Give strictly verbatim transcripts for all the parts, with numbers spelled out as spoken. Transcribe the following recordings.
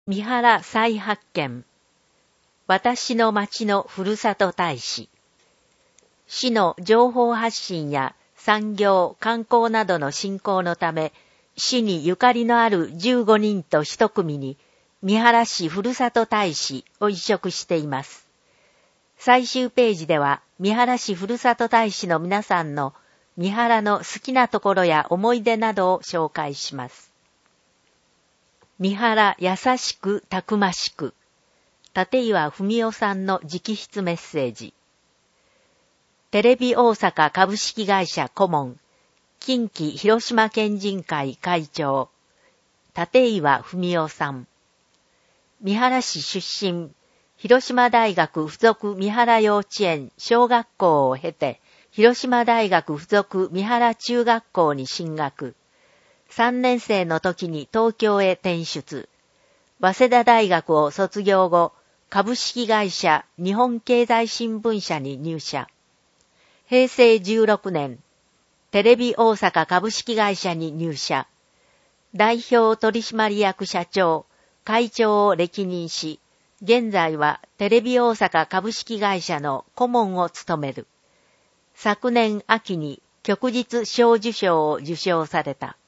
三原再発見。私の町のふるさと大使。市の情報発信や産業、観光などの振興のため、市にゆかりのあるじゅうごにんと一組に、三原市ふるさと大使を委嘱しています。最終ページでは、三原市ふるさと大使の皆さんの三原の好きなところや思い出などを紹介します。三原優しくたくましく。立岩文夫さんの直筆メッセージ。テレビ大阪株式会社顧問、近畿広島県人会会長、立岩文夫さん。三原市出身、広島大学附属三原幼稚園小学校を経て、広島大学附属三原中学校に進学。さんねん生の時に東京へ転出。早稲田大学を卒業後、株式会社日本経済新聞社に入社。へいせいじゅうろくねん、テレビ大阪株式会社に入社。代表取締役社長、会長を歴任し、現在はテレビ大阪株式会社の顧問を務める。昨年秋に旭日小綬章を受章された。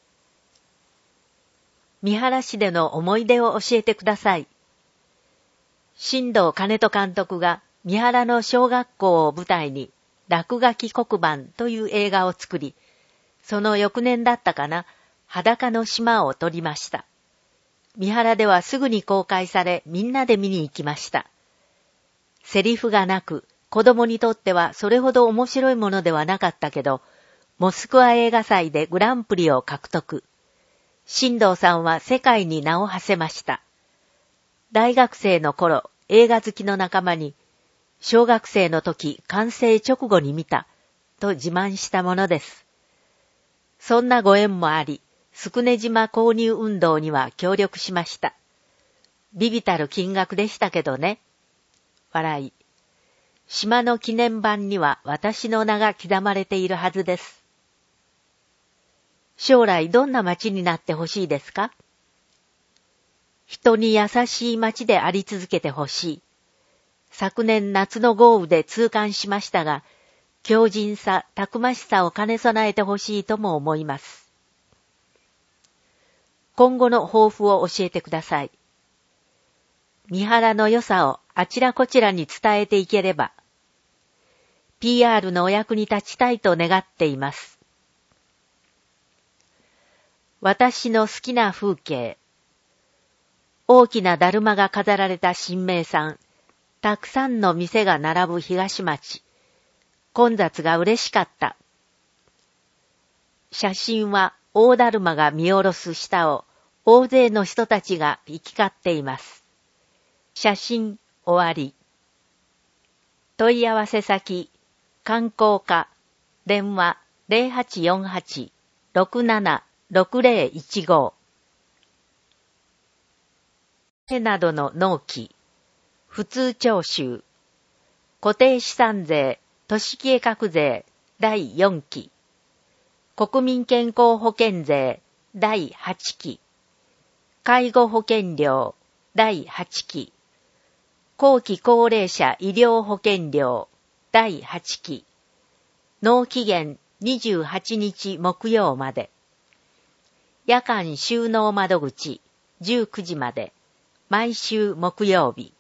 三原市での思い出を教えてください。新藤兼人監督が三原の小学校を舞台に落書き黒板という映画を作り、その翌年だったかな、裸の島を撮りました。三原ではすぐに公開され、みんなで見に行きました。セリフがなく、子供にとってはそれほど面白いものではなかったけど、モスクワ映画祭でグランプリを獲得。新藤さんは世界に名を馳せました。大学生の頃、映画好きの仲間に、小学生の時完成直後に見た、と自慢したものです。そんなご縁もあり、宿根島購入運動には協力しました。微々たる金額でしたけどね。笑い。島の記念板には私の名が刻まれているはずです。将来どんな町になってほしいですか？人に優しい町であり続けてほしい。昨年夏の豪雨で痛感しましたが、強靭さ、たくましさを兼ね備えてほしいとも思います。今後の抱負を教えてください。三原の良さをあちらこちらに伝えていければ、ピーアール のお役に立ちたいと願っています。私の好きな風景。大きなだるまが飾られた新名産。たくさんの店が並ぶ東町。混雑が嬉しかった。写真は大だるまが見下ろす下を大勢の人たちが行き交っています。写真終わり。問い合わせ先、観光課、電話 ゼロはちよんはち ろくなな ろくゼロいちご。などの納期、普通徴収、固定資産税、都市計画税だいよんき、国民健康保険税だいはちき、介護保険料だいはちき、後期高齢者医療保険料だいはちき、納期限にじゅうはちにち木曜まで、夜間収納窓口じゅうくじまで、毎週木曜日。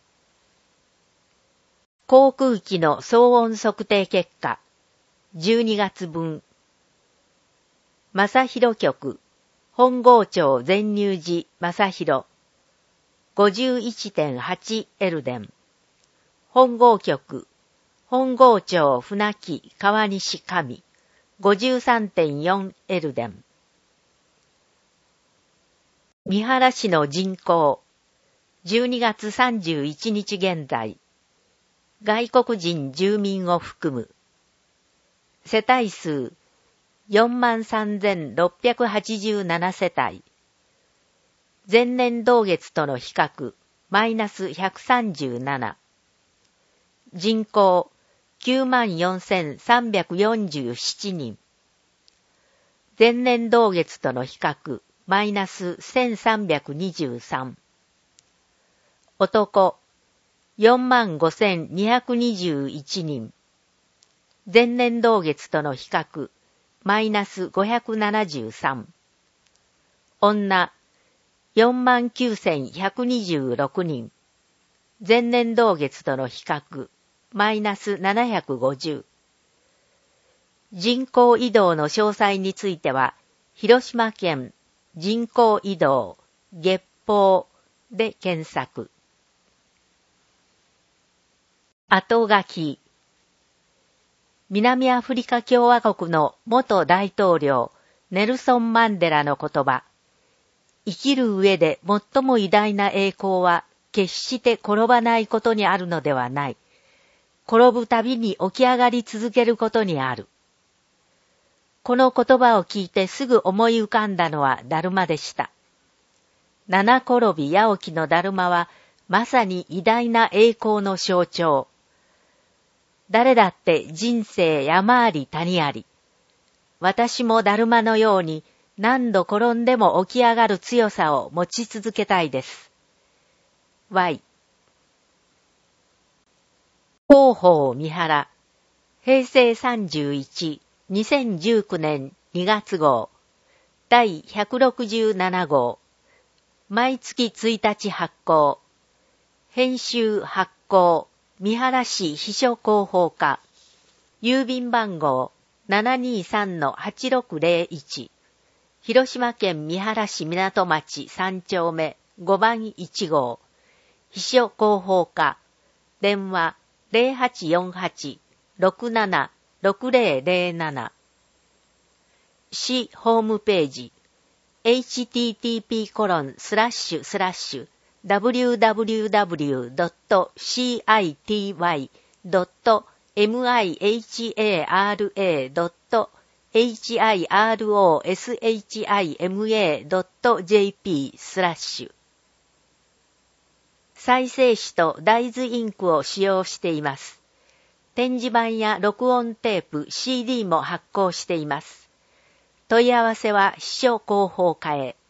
航空機の騒音測定結果、じゅうにがつぶん。正広局、本郷町全入寺正広、ごじゅういってんはちエルデン。本郷局、本郷町船木川西上、ごじゅうさんてんよんエルデン。三原市の人口、じゅうにがつさんじゅういちにち現在、外国人住民を含む、世帯数 よんまんさんぜんろっぴゃくはちじゅうなな 世帯、前年同月との比較、マイナスひゃくさんじゅうなな、人口 きゅうまんよんせんさんびゃくよんじゅうなな 人、前年同月との比較、マイナスせんさんびゃくにじゅうさん。 男、よんまんごせんにひゃくにじゅういちにん。前年同月との比較、マイナスごひゃくななじゅうさん。女、よんまんきゅうせんひゃくにじゅうろくにん。前年同月との比較、マイナスななひゃくごじゅう。人口移動の詳細については、広島県人口移動月報で検索。後書き。南アフリカ共和国の元大統領ネルソン・マンデラの言葉。生きる上で最も偉大な栄光は決して転ばないことにあるのではない。転ぶたびに起き上がり続けることにある。この言葉を聞いてすぐ思い浮かんだのはダルマでした。七転び八起きのダルマはまさに偉大な栄光の象徴。誰だって人生山あり谷あり。私もダルマのように何度転んでも起き上がる強さを持ち続けたいです。Y。広報三原。平成さんじゅういち、にせんじゅうきゅうねんにがつ号。第ひゃくろくじゅうなな号。毎月ついたち発行。編集発行。三原市秘書広報課。郵便番号 ななにさんのはちろくぜろいち。広島県三原市港町さんちょうめごばんいち号。秘書広報課。電話 ゼロはちよんはち ろくなな ろくぜろぜろなな。市ホームページ エイチティーティーピーコロンスラッシュスラッシュダブリューダブリューダブリュードットシーアイティーワイドットエムアイエイチエーアールエードットエイチアイアールオーエスエイチアイエムエードットジェーピー スラッシュ。再生紙と大豆インクを使用しています。展示板や録音テープ、シーディー も発行しています。問い合わせは秘書広報課へ。